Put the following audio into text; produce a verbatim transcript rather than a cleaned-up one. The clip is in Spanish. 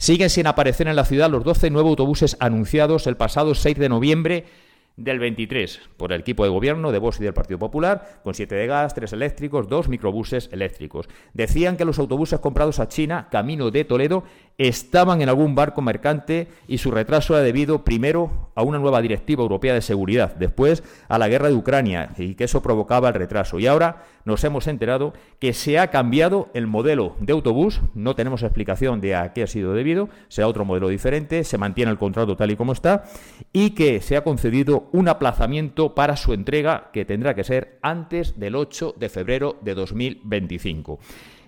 Siguen sin aparecer en la ciudad los doce nuevos autobuses anunciados el pasado seis de noviembre del veintitrés por el equipo de gobierno de Vox y del Partido Popular, con siete de gas, tres eléctricos, dos microbuses eléctricos. Decían que los autobuses comprados a China, camino de Toledo, estaban en algún barco mercante y su retraso era debido primero a una nueva directiva europea de seguridad, después a la guerra de Ucrania y que eso provocaba el retraso. Y ahora nos hemos enterado que se ha cambiado el modelo de autobús, no tenemos explicación de a qué ha sido debido, será otro modelo diferente, se mantiene el contrato tal y como está y que se ha concedido un aplazamiento para su entrega que tendrá que ser antes del ocho de febrero de dos mil veinticinco.